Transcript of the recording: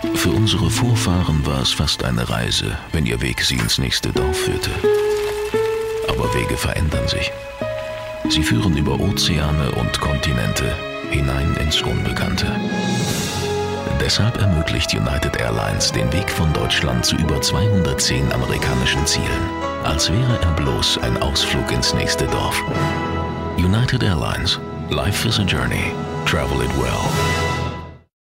Für unsere Vorfahren war es fast eine Reise, wenn ihr Weg sie ins nächste Dorf führte. Aber Wege verändern sich. Sie führen über Ozeane und Kontinente hinein ins Unbekannte. Deshalb ermöglicht United Airlines den Weg von Deutschland zu über 210 amerikanischen Zielen, als wäre er bloß ein Ausflug ins nächste Dorf. United Airlines. Life is a journey. Travel it well.